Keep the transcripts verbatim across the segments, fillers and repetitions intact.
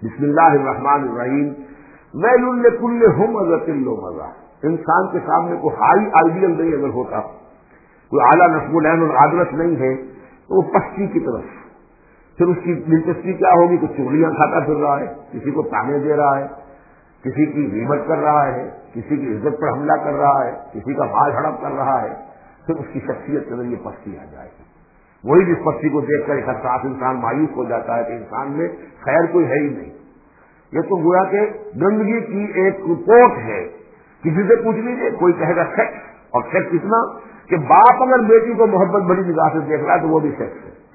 بسم اللہ الرحمن الرحیم ویل لکل ہمزۃ لمزہ. انسان کے سامنے کوئی ہائی آئیڈیل نہیں اگر ہوتا، کوئی اعلیٰ نصب العین العادلت نہیں ہے، تو وہ پستی کی طرف پھر اس کی دلچسپی کیا ہوگی؟ کچھ چغلیاں کھاتا پھر رہا ہے، کسی کو تانے دے رہا ہے، کسی کی غیبت کر رہا ہے، کسی کی عزت پر حملہ کر رہا ہے، کسی کا مال ہڑپ کر رہا ہے. پھر اس کی شخصیت کے اندر یہ پستی آ جائے گی. وہی جس پستی کو دیکھ کر ایک حساس انسان مایوس ہو جاتا ہے کہ انسان میں خیر کوئی ہے ہی نہیں. یہ تو گویا کہ گندگی کی ایک رپورٹ ہے. کسی سے پوچھ لیجیے، کوئی کہے گا سیکس، اور سیکس اتنا کہ باپ اگر بیٹی کو محبت بڑی نگاہ سے دیکھ رہا ہے تو وہ بھی سیکس ہے.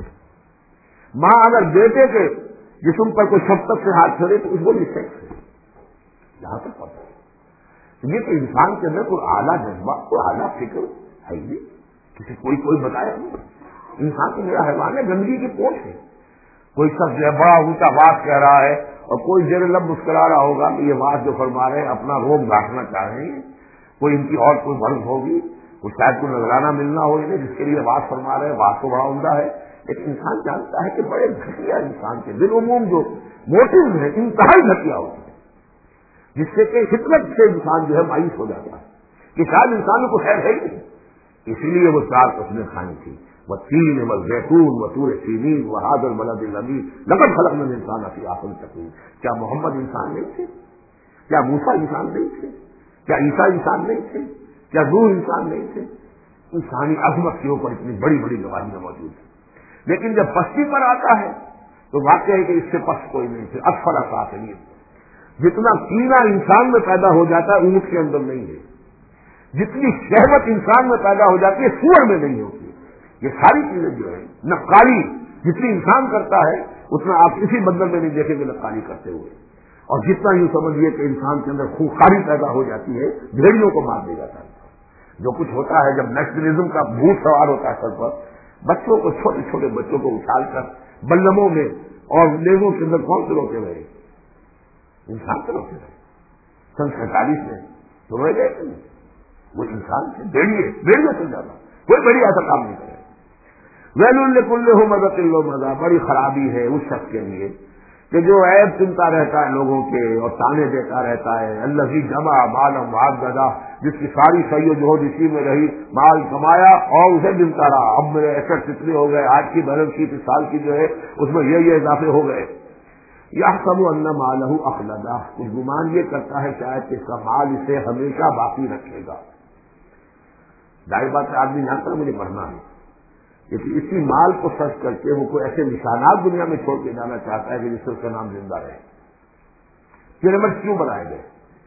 ماں اگر بیٹے کے جسم پر کوئی شفقت سے ہاتھ پھیرے تو اس کو بھی سیکس ہے. یہاں تک پتہ ہے یہ تو انسان کے اندر کوئی اعلیٰ جذبہ، کوئی اعلیٰ فکر ہے ہی نہیں. کسی کوئی کوئی بتایا نہیں. انسان تو میرا حیوان ہے، گندگی کی پوچھ ہے. کوئی شخص بڑا اونچا بات کہہ رہا ہے اور کوئی زیر لب مسکرا رہا ہوگا کہ یہ بات جو فرما رہے ہیں اپنا روب گھاٹنا چاہ رہے ہیں. کوئی ان کی اور کوئی غرض ہوگی، کوئی شاید کوئی نذرانہ ملنا ہو انہیں جس کے لیے بات فرما رہے ہیں. بات تو بڑا عمدہ ہے، لیکن انسان جانتا ہے کہ بڑے گھٹیا انسان کے بالعموم جو موٹیوز ہیں انتہائی گھٹیا ہوتے ہیں، جس سے کہ حکمت سے انسان جو ہے مایوس ہو جاتا ہے کہ شاید انسان کو خیر ہے ہی نہیں. اسی لیے وہ چار قسمیں کھانی تھی، والتین والزیتون وطور سینین وہذا البلد الامین لقد خلقنا الانسان فی احسن تقویم. کیا محمد انسان نہیں تھے؟ کیا موسیٰ انسان نہیں تھے؟ کیا عیسیٰ انسان نہیں تھے؟ کیا نوح انسان نہیں تھے؟ انسانی عظمت کے اوپر اتنی بڑی بڑی گواہیاں موجود ہیں. لیکن جب پستی پر آتا ہے تو واقع ہے کہ اس سے پس کوئی نہیں تھے. اسفل سافلین. جتنا کینہ انسان میں پیدا ہو جاتا ہے اونٹ کے اندر نہیں ہے. جتنی شہوت انسان میں پیدا ہو جاتی ہے سور میں نہیں ہوتی. یہ ساری چیزیں جو ہے نقالی جتنی انسان کرتا ہے اتنا آپ کسی بندر میں نہیں دیکھیں گے نقالی کرتے ہوئے. اور جتنا یوں سمجھیے کہ انسان کے اندر خوخاری پیدا ہو جاتی ہے، بھیڑیوں کو مار دے جاتا ہے. جو کچھ ہوتا ہے جب نیشنلزم کا بھوت سوار ہوتا ہے سر پر، بچوں کو، چھوٹے چھوٹے بچوں کو اچھال کر بلموں میں اور لیگوں کے اندر کون سے روتے رہے؟ انسان سے روتے رہے. سن سینتالیس میں تو رہ گئے کہ وہ انسان سے بیڑیے بیڑیے سے جانا کوئی بڑی ایسا کام نہیں کرے. ویل لکل ہمزۃ لمزہ. بڑی خرابی ہے اس شخص کے لیے کہ جو عیب سنتا رہتا ہے لوگوں کے اور تانے دیتا رہتا ہے. الذی جمع مالا وعددا. جس کی ساری سید جو اسی میں رہی، مال کمایا اور اسے گنتا رہا. اب میرے ایسٹ اتنے ہو گئے، آج کی بیلنس شیٹ اس سال کی جو ہے اس میں یہ یہ اضافے ہو گئے. یحسب ان مالہ اخلدہ. کچھ گمان یہ کرتا ہے شاید کہ اس کا مال اسے ہمیشہ باقی رکھے گا. ظاہر بات ہے آدمی جانتا ہے مجھے مرنا ہے، لیکن اسی مال کو سرچ کر کے وہ کوئی ایسے نشانات دنیا میں چھوڑ کے جانا چاہتا ہے کہ جس سے اس کا نام زندہ رہے. پیرامڈ کیوں بنائے گئے؟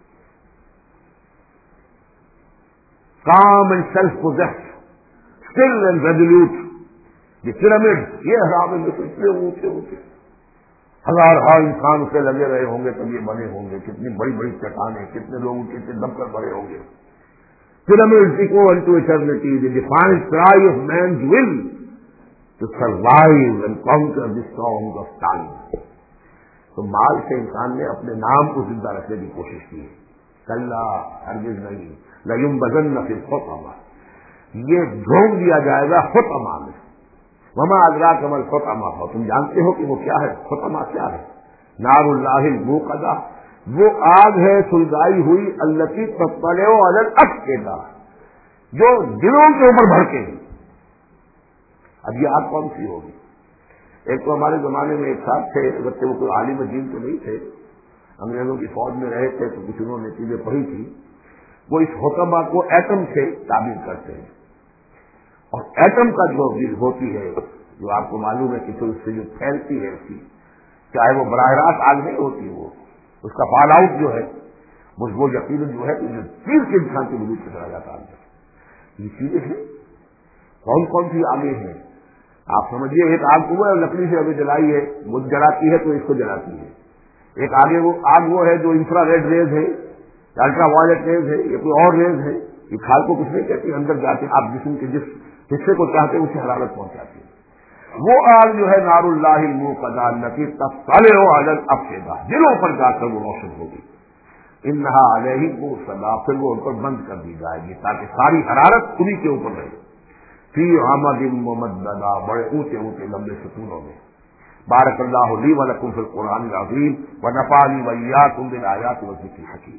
Calm and self possessed still and resolute. یہ پیرامڈ یہ حرام ہے، اتنے اونچے اونچے ہزار ہزار انسان اسے لگے رہے ہوں گے تب یہ بنے ہوں گے. کتنی بڑی بڑی چٹانیں، کتنے لوگ کتنے دب کر بڑے ہوں گے. Pyramids equal to eternity, the defiant cry of man's will to survive and conquer the storms of time. تو مال سے انسان نے اپنے نام کو زندہ رکھنے کی کوشش کی ہے. کلا ہرگز نہیں. لَيُنبَذَنَّ فِي الْحُطَمَةِ. یہ جھونک دیا جائے گا حطمہ میں. وَمَا أَدْرَاكَ مَا الْحُطَمَةُ. تم جانتے ہو کہ وہ کیا ہے؟ حطمہ کیا ہے؟ نار اللہ الموقدہ. وہ آگ ہے سلگائی ہوئی، التی تطلع علی الافئدہ، جو دلوں کے اوپر بھڑکے گی. اب یہ آگ کون سی ہوگی؟ ایک تو ہمارے زمانے میں ایک صاحب تھے، اگرچہ وہ کوئی عالم دین تو نہیں تھے، انگریزوں کی فوج میں رہے تھے تو کچھ انہوں نے چیزیں پڑھی تھی. وہ اس حطمہ کو ایٹم سے تعبیر کرتے ہیں. اور ایٹم کا جو ہوتی ہے، جو آپ کو معلوم ہے کہ اس سے جو پھیلتی ہے، اس کی چاہے وہ براہ راست آگ نہیں ہوتی، وہ اس کا فال آؤٹ جو ہے وہ یقیناً جو ہے جو تیر کے انسان کے وجود سے چلا جاتا ہے. یہ چیزیں ہیں. کون کون سی آگیں ہیں آپ سمجھیے. ایک آگ کو ہے لکڑی سے ابھی جلائی ہے، وہ جلاتی ہے تو اس کو جلاتی ہے. ایک آگے وہ آگ وہ ہے جو انفرا ریڈ ریز ہے، الٹرا وائلٹ ریز ہے، یہ کوئی اور ریز ہے. یہ کھال کو کچھ نہیں کہتی، اندر جاتے آپ جسم کے جس حصے کو چاہتے ہیں اسے حرارت پہنچاتی ہے. وہ آگ جو ہے نار اللہ الموقدہ التی تطلع علی الافئدہ، دلوں پر جا کر وہ روشن ہوگی. انہا علیہم مؤصدہ. پھر وہ ان پر بند کر دی جائے گی تاکہ ساری حرارت انہی کے اوپر رہے. فی عمد ممددہ. بڑے اونچے اونچے لمبے ستونوں میں. بارک اللہ لی و لکم فی القرآن العظیم ونفعنی وإیاکم بالآیات والذکر الحکیم.